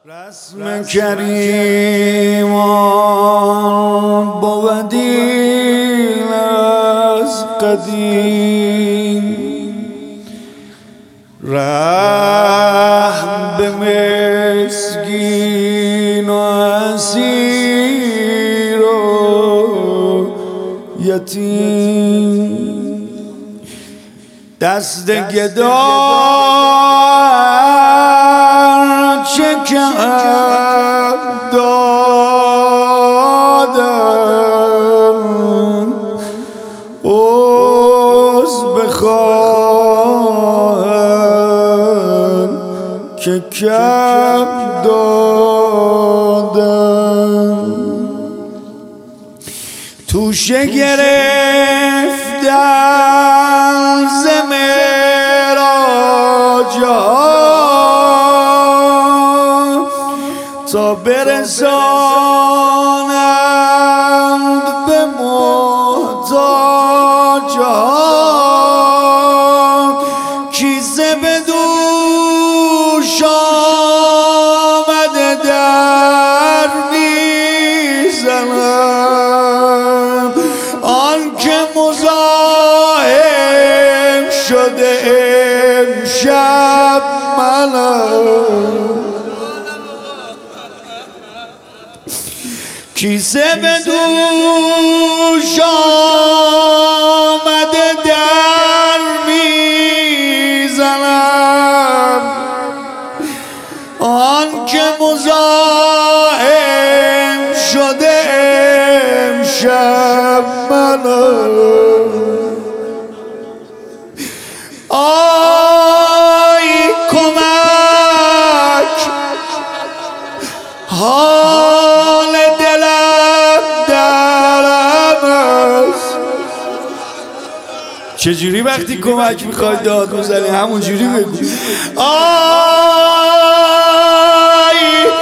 رسم کریمان بودین از قدیم، رحم به مسکین و اسیر و یتیم، دست گدا چه کرد دادم، عذر بخواهم که کم دادم. توشه گرفتم ز معراج‌ها تا برسانند به محتاج‌ها، کیسه به دوش آمده در میزنم، آن که مزاحم شده امشب منم. کیسه به دوش آمده در میزنم، آن که مزاحم شده امشب منم. آی کمک، حال دلم درم است. چجوری وقتی کمک میخوای داد بزنی همونجوری بگو. آی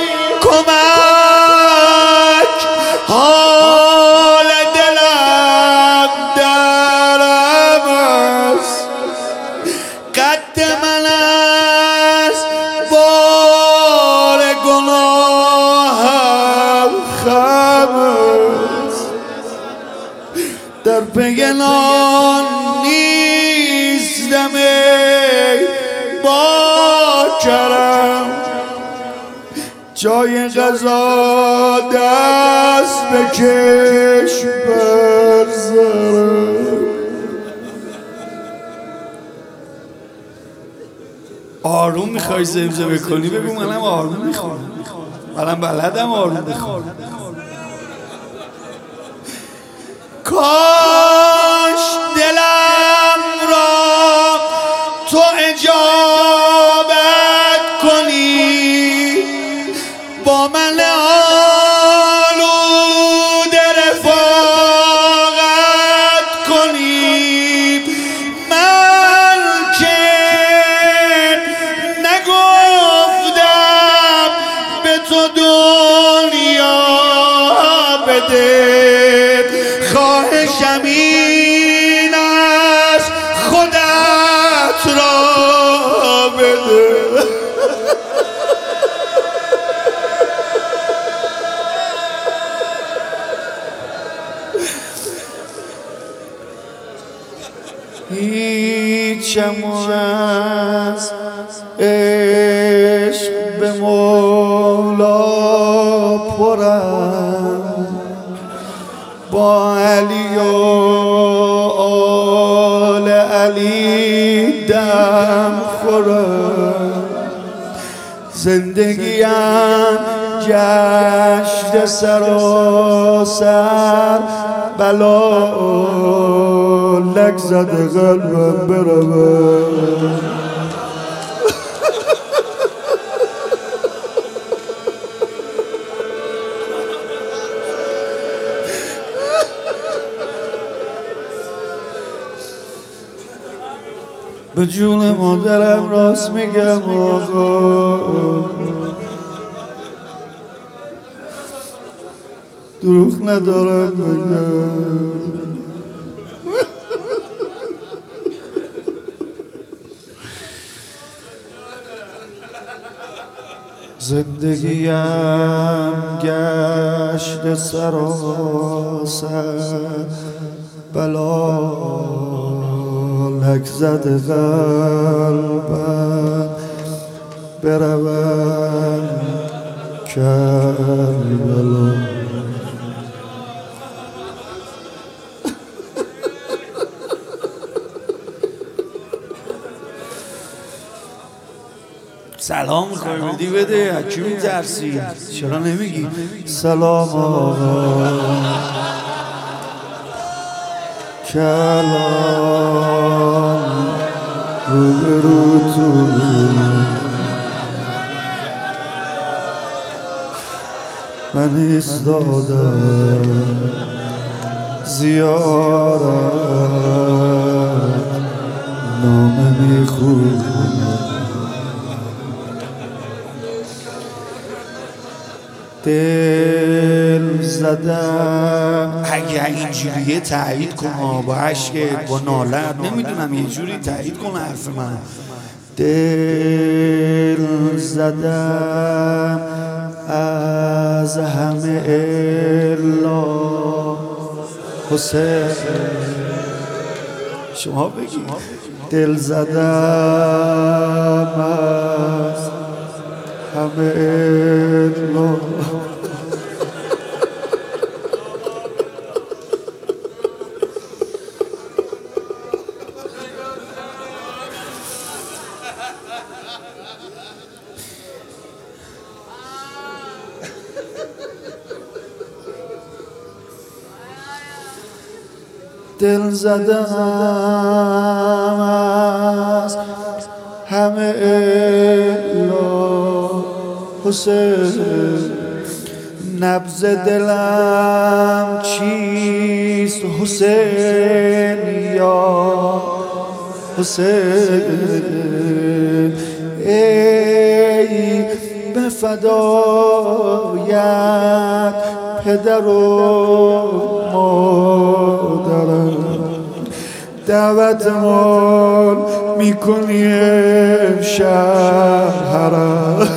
کمک، حال دلم درم است. قد من است بار گناهم خم است، در پی نان نیستم ای با کرم، جای غذا دست بکش بر سرم. آروم میخوای زمزمه کنی بگو منم آروم میخوام، منم بلدم آروم بخوام. کاش دلم را تو اجابت کنی، با من آلوده رفاقت کنی. من که نگفتم به تو دنیا بده، خواهشم این است خودت را بده. هیچم از عشق به مولا پرم، با علی و آل علی دم خورم. زندگیم گشت سراسر بلا، لک زده قلبم بروم. به جون مادرم راست میگم آقا، دروغ ندارم بگم. زندگیم گشت سراسر بلا، لک زده قلبم بروم کربلا. سلام میخوای بدی بده، از کی میترسی؟ چرا نمیگی؟ سلام آقا کلام روبرو تو من ایستادم زیارت نامه میخونم، دل زدم. اگه اینجوریه تایید کن با عشقت با نالت، نمیدونم یه جوری تایید کن حرف من. دل زدم از همه الا حسین. شما بگید. دل زدم از همه الا دل زدم از همه الا حسین. نبض دلم چیست حسین یا حسین؟ ای به فدایت پدر و مادرم، دعوتمان میکنی امشب حرم.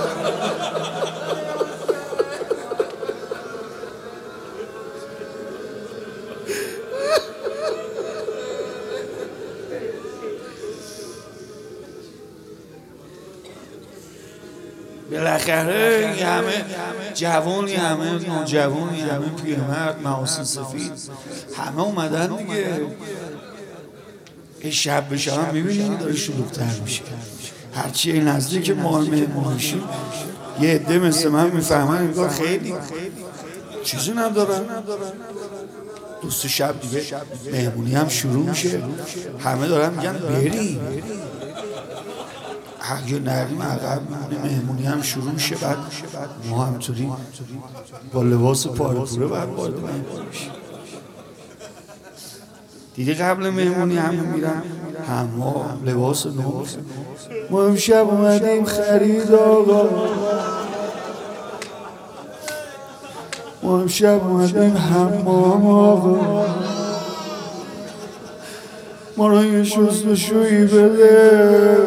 بالاخره همه جوانی، همه نوجوانی، همه پیرمرد، محاسن سفید، همه اومدن دیگه. این شب به شب میبینیم داره شلوغ‌تر میشه. هرچی نزدیک ما مهمون میشیم یه عده مثل من میفهمن انگار خیلی چیزی ندارن. دوست شب دیگه مهمونی هم شروع میشه، همه دارن میگن بریم. اگه نریم عقب مهمونی هم شروع میشه، بعد ما همطوری با لباس پاره پوره بعد وارد مهمونی میشیم. دیدی قبل مهمونی همه میرن حمام، لباس نو. ما امشب اومدیم خرید آقا، ما امشب اومدیم حمام آقا، ما رو یه شستشویی بده.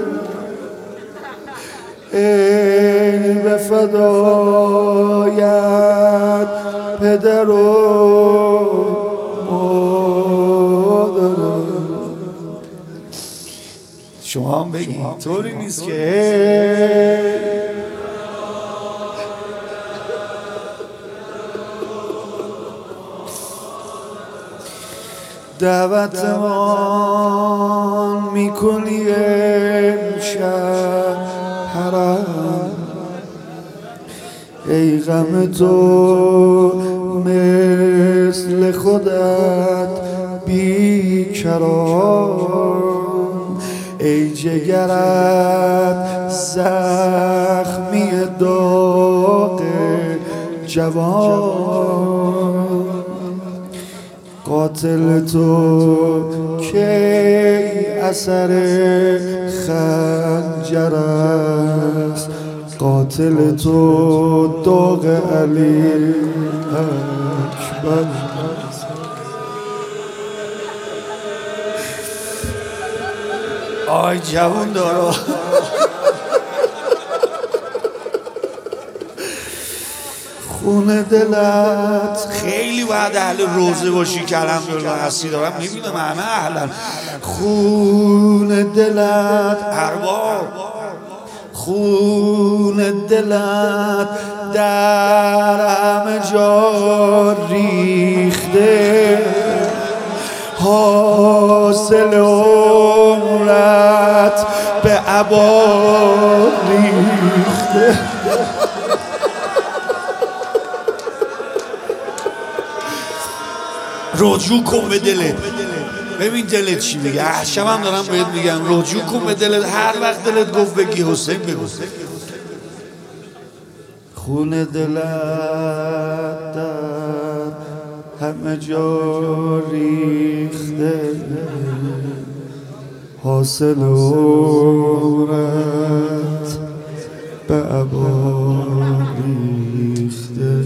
ای به فدایت پدر و مادرم. شما هم بگید طوری نیست که دعوتمان میکنی امشب حرم. ای غم تو مثل خودت بیکران، ای جگرت زخمی داغ جوان. قاتل تو کی اثر خنجر است، قاتل تو داغ علی اکبر. آی جوان دارا خون دلت خیلی باید اهل روزه باشی که الحمدلله هستی دارم میبینم همه اهلن. خون دلت ارباب، خون دلت در همه جا ریخته، حاصل عمرت به عبا ریخته. رجوع کن به دلت، ببین دلت چی میگه. شبم دارم بهت میگم رجوع کن به دلت، هر وقت دلت گفت بگی حسین بگو. خون دلت در همه جا ریخته، حاصل عمرت به عبا ریخته.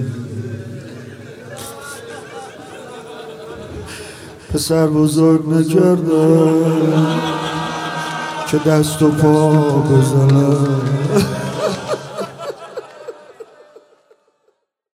پسر بزرگ نکردم که دست و پا بزنم،